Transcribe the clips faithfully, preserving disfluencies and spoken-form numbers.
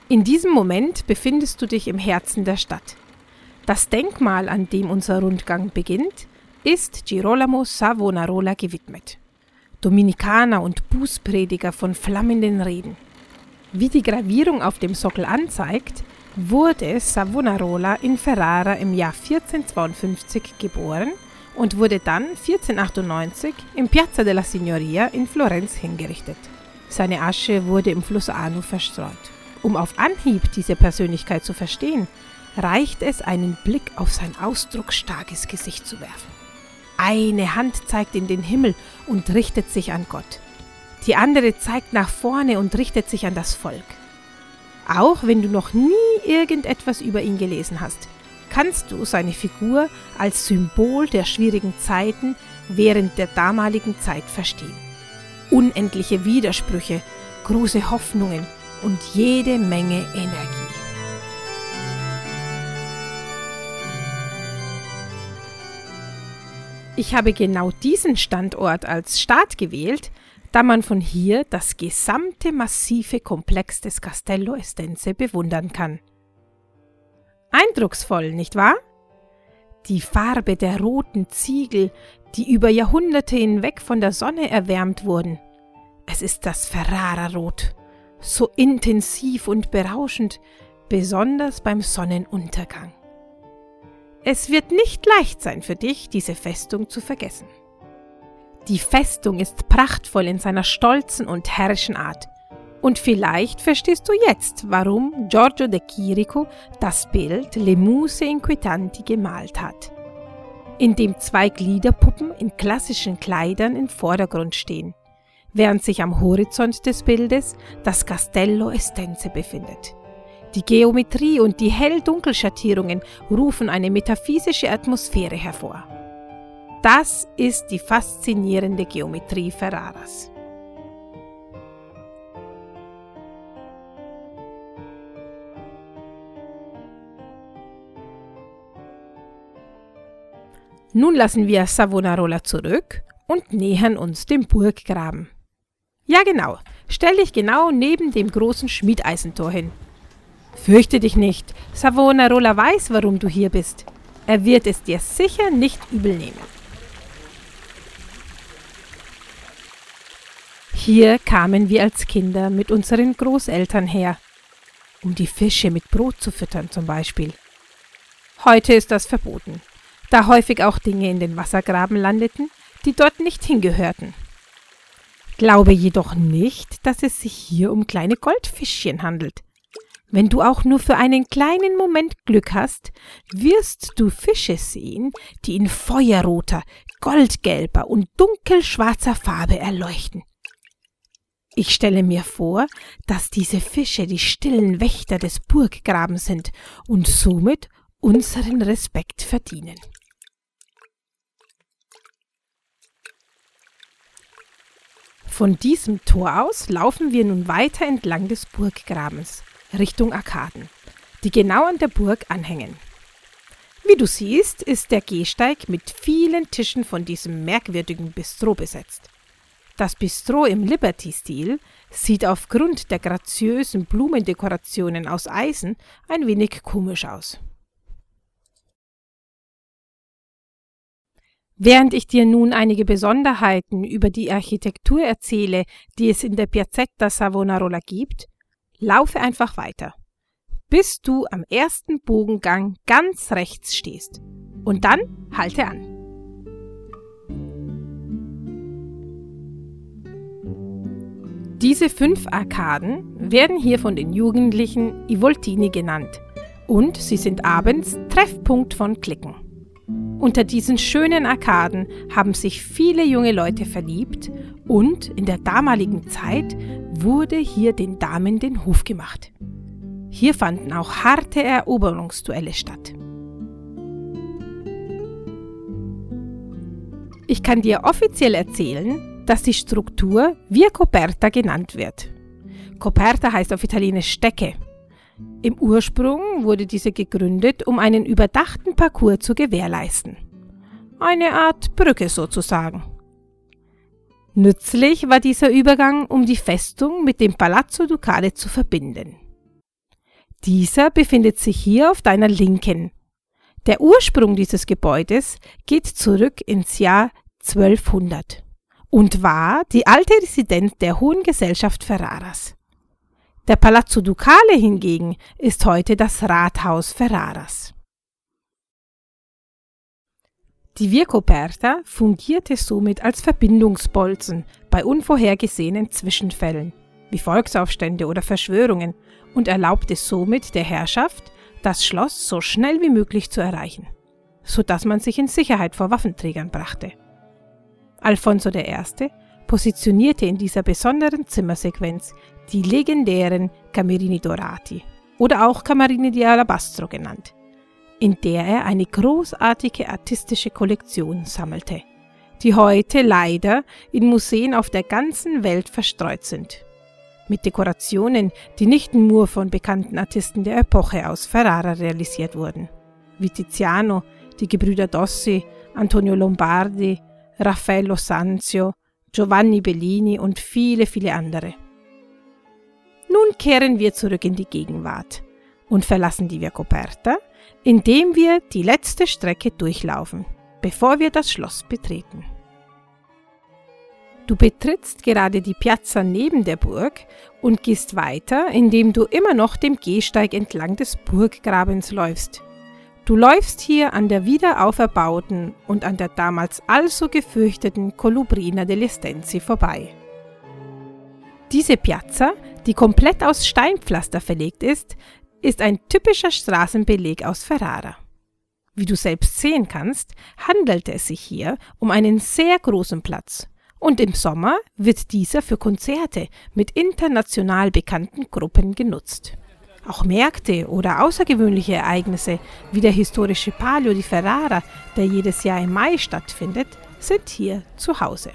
In diesem Moment befindest du dich im Herzen der Stadt. Das Denkmal, an dem unser Rundgang beginnt, ist Girolamo Savonarola gewidmet. Dominikaner und Bußprediger von flammenden Reden. Wie die Gravierung auf dem Sockel anzeigt, wurde Savonarola in Ferrara im Jahr vierzehnhundertzweiundfünfzig geboren und wurde dann vierzehnhundertachtundneunzig im Piazza della Signoria in Florenz hingerichtet. Seine Asche wurde im Fluss Arno verstreut. Um auf Anhieb diese Persönlichkeit zu verstehen, reicht es, einen Blick auf sein ausdrucksstarkes Gesicht zu werfen. Eine Hand zeigt in den Himmel und richtet sich an Gott. Die andere zeigt nach vorne und richtet sich an das Volk. Auch wenn du noch nie irgendetwas über ihn gelesen hast, kannst du seine Figur als Symbol der schwierigen Zeiten während der damaligen Zeit verstehen. Unendliche Widersprüche, große Hoffnungen und jede Menge Energie. Ich habe genau diesen Standort als Start gewählt, da man von hier das gesamte massive Komplex des Castello Estense bewundern kann. Eindrucksvoll, nicht wahr? Die Farbe der roten Ziegel, die über Jahrhunderte hinweg von der Sonne erwärmt wurden. Es ist das Ferrara-Rot, so intensiv und berauschend, besonders beim Sonnenuntergang. Es wird nicht leicht sein für dich, diese Festung zu vergessen. Die Festung ist prachtvoll in seiner stolzen und herrischen Art. Und vielleicht verstehst du jetzt, warum Giorgio de Chirico das Bild Le Muse Inquietanti gemalt hat, in dem zwei Gliederpuppen in klassischen Kleidern im Vordergrund stehen, während sich am Horizont des Bildes das Castello Estense befindet. Die Geometrie und die Hell-Dunkel-Schattierungen rufen eine metaphysische Atmosphäre hervor. Das ist die faszinierende Geometrie Ferraras. Nun lassen wir Savonarola zurück und nähern uns dem Burggraben. Ja genau, stell dich genau neben dem großen Schmiedeisentor hin. Fürchte dich nicht, Savonarola weiß, warum du hier bist. Er wird es dir sicher nicht übel nehmen. Hier kamen wir als Kinder mit unseren Großeltern her, um die Fische mit Brot zu füttern zum Beispiel. Heute ist das verboten, da häufig auch Dinge in den Wassergraben landeten, die dort nicht hingehörten. Glaube jedoch nicht, dass es sich hier um kleine Goldfischchen handelt. Wenn du auch nur für einen kleinen Moment Glück hast, wirst du Fische sehen, die in feuerroter, goldgelber und dunkelschwarzer Farbe erleuchten. Ich stelle mir vor, dass diese Fische die stillen Wächter des Burggrabens sind und somit unseren Respekt verdienen. Von diesem Tor aus laufen wir nun weiter entlang des Burggrabens, Richtung Arkaden, die genau an der Burg anhängen. Wie du siehst, ist der Gehsteig mit vielen Tischen von diesem merkwürdigen Bistro besetzt. Das Bistro im Liberty-Stil sieht aufgrund der graziösen Blumendekorationen aus Eisen ein wenig komisch aus. Während ich dir nun einige Besonderheiten über die Architektur erzähle, die es in der Piazzetta Savonarola gibt, laufe einfach weiter, bis du am ersten Bogengang ganz rechts stehst. Und dann halte an. Diese fünf Arkaden werden hier von den Jugendlichen I Voltini genannt und sie sind abends Treffpunkt von Cliquen. Unter diesen schönen Arkaden haben sich viele junge Leute verliebt und in der damaligen Zeit wurde hier den Damen den Hof gemacht. Hier fanden auch harte Eroberungsduelle statt. Ich kann dir offiziell erzählen, dass die Struktur Via Coperta genannt wird. Coperta heißt auf Italienisch Decke. Im Ursprung wurde diese gegründet, um einen überdachten Parcours zu gewährleisten. Eine Art Brücke sozusagen. Nützlich war dieser Übergang, um die Festung mit dem Palazzo Ducale zu verbinden. Dieser befindet sich hier auf deiner Linken. Der Ursprung dieses Gebäudes geht zurück ins Jahr zwölfhundert und war die alte Residenz der Hohen Gesellschaft Ferraras. Der Palazzo Ducale hingegen ist heute das Rathaus Ferraras. Die Via Coperta fungierte somit als Verbindungsbolzen bei unvorhergesehenen Zwischenfällen, wie Volksaufstände oder Verschwörungen, und erlaubte somit der Herrschaft, das Schloss so schnell wie möglich zu erreichen, sodass man sich in Sicherheit vor Waffenträgern brachte. Alfonso der Erste positionierte in dieser besonderen Zimmersequenz die legendären Camerini Dorati oder auch Camerini di Alabastro genannt, in der er eine großartige artistische Kollektion sammelte, die heute leider in Museen auf der ganzen Welt verstreut sind, mit Dekorationen, die nicht nur von bekannten Artisten der Epoche aus Ferrara realisiert wurden, wie Tiziano, die Gebrüder Dossi, Antonio Lombardi, Raffaello Sanzio, Giovanni Bellini und viele, viele andere. Nun kehren wir zurück in die Gegenwart und verlassen die Via Coperta, indem wir die letzte Strecke durchlaufen, bevor wir das Schloss betreten. Du betrittst gerade die Piazza neben der Burg und gehst weiter, indem du immer noch dem Gehsteig entlang des Burggrabens läufst. Du läufst hier an der wieder auferbauten und an der damals allso gefürchteten Colubrina degli Estensi vorbei. Diese Piazza, die komplett aus Steinpflaster verlegt ist, ist ein typischer Straßenbeleg aus Ferrara. Wie du selbst sehen kannst, handelte es sich hier um einen sehr großen Platz und im Sommer wird dieser für Konzerte mit international bekannten Gruppen genutzt. Auch Märkte oder außergewöhnliche Ereignisse wie der historische Palio di Ferrara, der jedes Jahr im Mai stattfindet, sind hier zu Hause.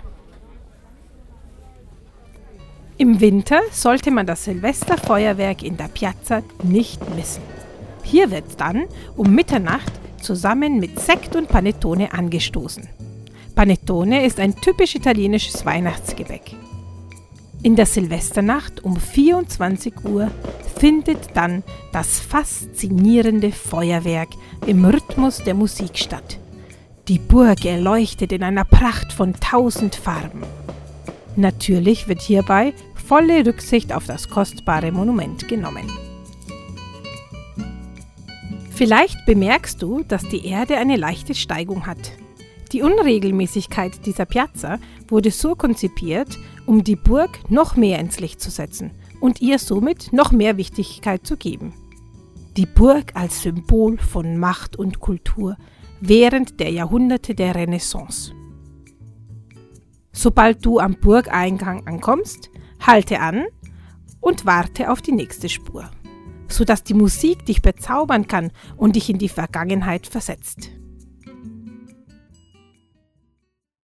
Im Winter sollte man das Silvesterfeuerwerk in der Piazza nicht missen. Hier wird dann um Mitternacht zusammen mit Sekt und Panettone angestoßen. Panettone ist ein typisch italienisches Weihnachtsgebäck. In der Silvesternacht um vierundzwanzig Uhr findet dann das faszinierende Feuerwerk im Rhythmus der Musik statt. Die Burg erleuchtet in einer Pracht von tausend Farben. Natürlich wird hierbei volle Rücksicht auf das kostbare Monument genommen. Vielleicht bemerkst du, dass die Erde eine leichte Steigung hat. Die Unregelmäßigkeit dieser Piazza wurde so konzipiert, um die Burg noch mehr ins Licht zu setzen und ihr somit noch mehr Wichtigkeit zu geben. Die Burg als Symbol von Macht und Kultur während der Jahrhunderte der Renaissance. Sobald du am Burgeingang ankommst, halte an und warte auf die nächste Spur, sodass die Musik dich bezaubern kann und dich in die Vergangenheit versetzt.